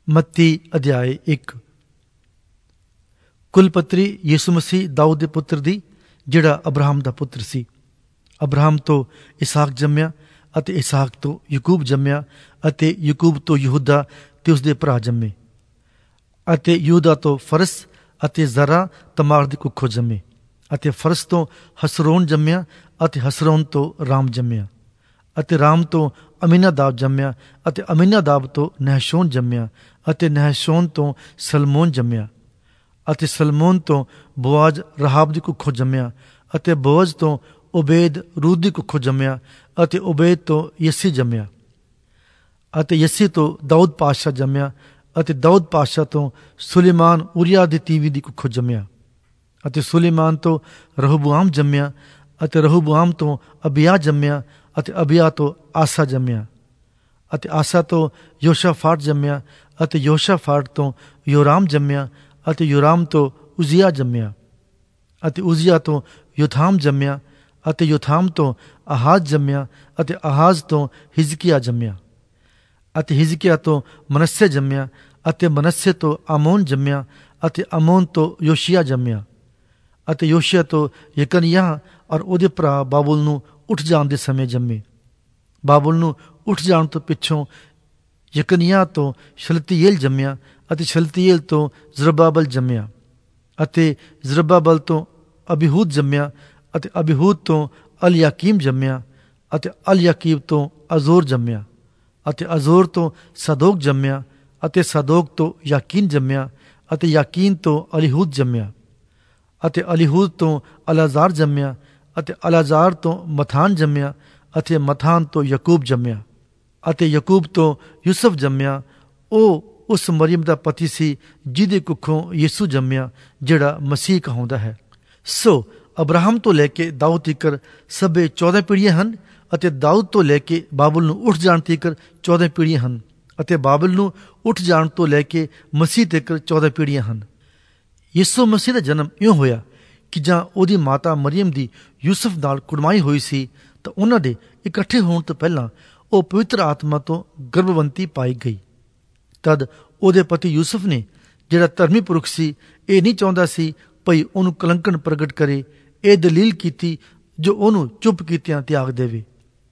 ਮੱਤੀ ਅਧਿਆਇ 1। ਕੁਲਪਤਰੀ ਯਿਸੂ ਮਸੀਹ ਦਾਊਦ ਦੇ ਪੁੱਤਰ ਦੀ, ਜਿਹੜਾ ਅਬਰਾਹਮ ਦਾ ਪੁੱਤਰ ਸੀ। ਅਬਰਾਹਮ ਤੋਂ ਇਸਾਕ ਜੰਮਿਆ ਅਤੇ ਇਸਾਕ ਤੋਂ ਯਕੂਬ ਜੰਮਿਆ ਅਤੇ ਯਕੂਬ ਤੋਂ ਯਹੂਦਾ ਤੇ ਉਸਦੇ ਭਰਾ ਜੰਮੇ ਅਤੇ ਯਹੂਦਾ ਤੋਂ ਫਰਸ ਅਤੇ ਜ਼ਰਾ ਤਮਾਰ ਦੀ ਕੁੱਖੋਂ ਜੰਮੇ ਅਤੇ ਫਰਸ ਤੋਂ ਹਸਰੋਨ ਜੰਮਿਆ ਅਤੇ ਹਸਰੋਨ ਤੋਂ ਰਾਮ ਜੰਮਿਆ ਅਤੇ ਰਾਮ ਤੋਂ ਅਮੀਨਾਦਾਬ ਜੰਮਿਆ ਅਤੇ ਅਮੀਨਾਦਾਬ ਤੋਂ ਨਹਸ਼ੋਨ ਜੰਮਿਆ ਅਤੇ ਨਹਸ਼ੋਨ ਤੋਂ ਸਲਮੋਨ ਜੰਮਿਆ ਅਤੇ ਸਲਮੋਨ ਤੋਂ ਬੋਆਜ਼ ਰਹਾਬ ਦੀ ਕੁੱਖੋਂ ਜੰਮਿਆ ਅਤੇ ਬੋਆਜ਼ ਤੋਂ ਉਬੇਦ ਰੂਦ ਦੀ ਕੁੱਖੋਂ ਜੰਮਿਆ ਅਤੇ ਉਬੇਦ ਤੋਂ ਯੱਸੀ ਜੰਮਿਆ ਅਤੇ ਯੱਸੀ ਤੋਂ ਦਾਊਦ ਪਾਤਸ਼ਾਹ ਜੰਮਿਆ ਅਤੇ ਦਾਊਦ ਪਾਤਸ਼ਾਹ ਤੋਂ ਸੁਲੇਮਾਨ ਉਰੀਆ ਦੀ ਤੀਵੀਂ ਦੀ ਕੁੱਖੋਂ ਜੰਮਿਆ ਅਤੇ ਸੁਲੇਮਾਨ ਤੋਂ ਰਹੋਬੋਆਮ ਜੰਮਿਆ ਅਤੇ ਰਹੋਬੋਆਮ ਤੋਂ ਅਬੀਆ ਜੰਮਿਆ ਅਤੇ ਅਬੀਆ ਤੋਂ ਆਸਾ ਜੰਮਿਆ ਅਤੇ ਆਸਾ ਤੋਂ ਯੋਸ਼ਾਫਾਟ ਜੰਮਿਆ ਅਤੇ ਯੋਸ਼ਾਫਾਟ ਤੋਂ ਯੋਰਾਮ ਜੰਮਿਆ ਅਤੇ ਯੋਰਾਮ ਤੋਂ ਉਜ਼ੀਆ ਜੰਮਿਆ ਅਤੇ ਉਜ਼ੀਆ ਤੋਂ ਯੋਥਾਮ ਜੰਮਿਆ ਅਤੇ ਯੋਥਾਮ ਤੋਂ ਆਹਾਜ਼ ਜੰਮਿਆ ਅਤੇ ਆਹਾਜ਼ ਤੋਂ ਹਿਜ਼ਕੀਆ ਜੰਮਿਆ ਅਤੇ ਹਿਜ਼ਕੀਆ ਤੋਂ ਮਨੱਸੇ ਜੰਮਿਆ ਅਤੇ ਮਨੱਸੇ ਤੋਂ ਆਮੋਨ ਜੰਮਿਆ ਅਤੇ ਆਮੋਨ ਤੋਂ ਯੋਸ਼ੀਆ ਜੰਮਿਆ ਅਤੇ ਯੋਸ਼ੀਆ ਤੋਂ ਯਕਨਿਆਹ ਔਰ ਉਹਦੇ ਭਰਾ ਬਾਬੁਲ ਨੂੰ ਉੱਠ ਜਾਣ ਦੇ ਸਮੇਂ ਜੰਮੇ। ਬਾਬੁਲ ਨੂੰ ਉੱਠ ਜਾਣ ਤੋਂ ਪਿੱਛੋਂ ਯਕਨਿਆਹ ਤੋਂ ਸ਼ਲਤੀਏਲ ਜੰਮਿਆ ਅਤੇ ਸ਼ਲਤੀਏਲ ਤੋਂ ਜ਼ਰੁਬਾਬਲ ਜੰਮਿਆ ਅਤੇ ਜ਼ਰੁਬਾਬਲ ਤੋਂ ਅਬੀਹੂਦ ਜੰਮਿਆ ਅਤੇ ਅਬੀਹੂਦ ਤੋਂ ਅਲਯਾਕੀਮ ਜੰਮਿਆ ਅਤੇ ਅਲਯਾਕੀਮ ਤੋਂ ਅਜ਼ੋਰ ਜੰਮਿਆ ਅਤੇ ਅਜ਼ੋਰ ਤੋਂ ਸਦੋਕ ਜੰਮਿਆ ਅਤੇ ਸਦੋਕ ਤੋਂ ਯਾਕੀਨ ਜੰਮਿਆ ਅਤੇ ਯਾਕੀਨ ਤੋਂ ਅਲੀਹੂਦ ਜੰਮਿਆ ਅਤੇ ਅਲੀਹੂਦ ਤੋਂ ਅਲਾਜ਼ਾਰ ਜੰਮਿਆ ਅਤੇ ਅਲਾਜ਼ਾਰ ਤੋਂ ਮਥਾਨ ਜੰਮਿਆ ਅਤੇ ਮਥਾਨ ਤੋਂ ਯਕੂਬ ਜੰਮਿਆ ਅਤੇ ਯਕੂਬ ਤੋਂ ਯੂਸਫ ਜੰਮਿਆ। ਉਹ ਉਸ ਮਰੀਮ ਦਾ ਪਤੀ ਸੀ ਜਿਹਦੇ ਕੁੱਖੋਂ ਯਿਸੂ ਜੰਮਿਆ, ਜਿਹੜਾ ਮਸੀਹ ਕਹਾਉਂਦਾ ਹੈ। ਸੋ ਅਬਰਾਹਮ ਤੋਂ ਲੈ ਕੇ ਦਾਊਦ ਤੀਕਰ ਸਭੇ 14 ਪੀੜ੍ਹੀਆਂ ਹਨ ਅਤੇ ਦਾਊਦ ਤੋਂ ਲੈ ਕੇ ਬਾਬਲ ਨੂੰ ਉੱਠ ਜਾਣ ਤੀਕਰ 14 ਪੀੜ੍ਹੀਆਂ ਹਨ ਅਤੇ ਬਾਬਲ ਨੂੰ ਉੱਠ ਜਾਣ ਤੋਂ ਲੈ ਕੇ ਮਸੀਹ ਤੀਕਰ 14 ਪੀੜ੍ਹੀਆਂ ਹਨ। ਯਿਸੂ ਮਸੀਹ ਦਾ ਜਨਮ ਇਉਂ ਹੋਇਆ ਕਿ ਜਾਂ ਉਹਦੀ ਮਾਤਾ ਮਰੀਮ ਦੀ ਯੂਸਫ ਨਾਲ ਕੁੜਮਾਈ ਹੋਈ ਸੀ ਤਾਂ ਉਹਨਾਂ ਦੇ ਇਕੱਠੇ ਹੋਣ ਤੋਂ ਪਹਿਲਾਂ ਉਹ ਪਵਿੱਤਰ ਆਤਮਾ ਤੋਂ ਗਰਭਵੰਤੀ ਪਾਈ ਗਈ। ਤਦ ਉਹਦੇ ਪਤੀ ਯੂਸਫ ਨੇ, ਜਿਹੜਾ ਧਰਮੀ ਪੁਰਖ ਸੀ, ਇਹ ਨਹੀਂ ਚਾਹੁੰਦਾ ਸੀ ਭਈ ਉਹਨੂੰ ਕਲੰਕਣ ਪ੍ਰਗਟ ਕਰੇ। ਇਹ ਦਲੀਲ ਕੀਤੀ ਜੋ ਉਹਨੂੰ ਚੁੱਪ ਕੀਤਿਆਂ ਤਿਆਗ ਦੇਵੇ।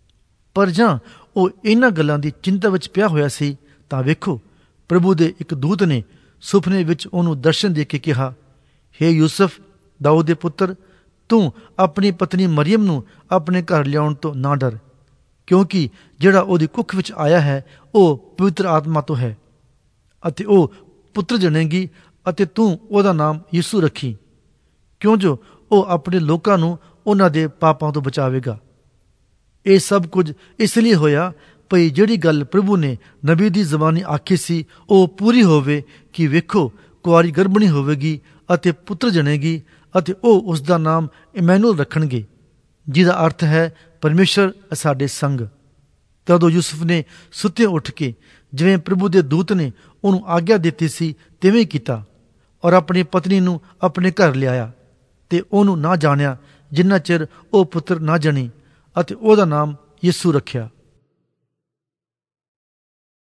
ਪਰ ਜਾਂ ਉਹ ਇਹਨਾਂ ਗੱਲਾਂ ਦੀ ਚਿੰਤਾ ਵਿੱਚ ਪਿਆ ਹੋਇਆ ਸੀ ਤਾਂ ਵੇਖੋ, ਪ੍ਰਭੂ ਦੇ ਇੱਕ ਦੂਤ ਨੇ ਸੁਪਨੇ ਵਿੱਚ ਉਹਨੂੰ ਦਰਸ਼ਨ ਦੇ ਕੇ ਕਿਹਾ, ਹੇ ਯੂਸਫ ਦਾਊਦ ਦੇ ਪੁੱਤਰ, ਤੂੰ ਆਪਣੀ ਪਤਨੀ ਮਰੀਮ ਨੂੰ ਆਪਣੇ ਘਰ ਲਿਆਉਣ ਤੋਂ ਨਾ ਡਰ, ਕਿਉਂਕਿ ਜਿਹੜਾ ਉਹਦੀ ਕੁੱਖ ਵਿੱਚ ਆਇਆ ਹੈ ਉਹ ਪਵਿੱਤਰ ਆਤਮਾ ਤੋਂ ਹੈ ਅਤੇ ਉਹ ਪੁੱਤਰ ਜਣੇਗੀ ਅਤੇ ਤੂੰ ਉਹਦਾ ਨਾਮ ਯਿਸੂ ਰੱਖੀ, ਕਿਉਂ ਜੋ ਉਹ ਆਪਣੇ ਲੋਕਾਂ ਨੂੰ ਉਹਨਾਂ ਦੇ ਪਾਪਾਂ ਤੋਂ ਬਚਾਵੇਗਾ। ਇਹ ਸਭ ਕੁਝ ਇਸ ਲਈ ਹੋਇਆ ਭਈ ਜਿਹੜੀ ਗੱਲ ਪ੍ਰਭੂ ਨੇ ਨਬੀ ਦੀ ਜ਼ਬਾਨੀ ਆਖੀ ਸੀ ਉਹ ਪੂਰੀ ਹੋਵੇ ਕਿ ਵੇਖੋ, ਕੁਆਰੀ ਗਰਭਣੀ ਹੋਵੇਗੀ ਅਤੇ ਪੁੱਤਰ ਜਣੇਗੀ ਅਤੇ ਉਹ ਉਸ ਦਾ ਨਾਮ ਇਮੈਨੂਅਲ ਰੱਖਣਗੇ, ਜਿਹਦਾ ਅਰਥ ਹੈ ਪਰਮੇਸ਼ਰ ਸਾਡੇ ਸੰਗ। ਤਦੋਂ ਯੂਸਫ ਨੇ ਸੁੱਤੇ ਉੱਠ ਕੇ ਜਿਵੇਂ ਪ੍ਰਭੂ ਦੇ ਦੂਤ ਨੇ ਉਹਨੂੰ ਆਗਿਆ ਦਿੱਤੀ ਸੀ ਤਿਵੇਂ ਕੀਤਾ ਔਰ ਆਪਣੀ ਪਤਨੀ ਨੂੰ ਆਪਣੇ ਘਰ ਲਿਆਇਆ ਤੇ ਉਹਨੂੰ ਨਾ ਜਾਣਿਆ ਜਿੰਨਾ ਚਿਰ ਉਹ ਪੁੱਤਰ ਨਾ ਜਣੀ ਅਤੇ ਉਹਦਾ ਨਾਮ ਯਿਸੂ ਰੱਖਿਆ।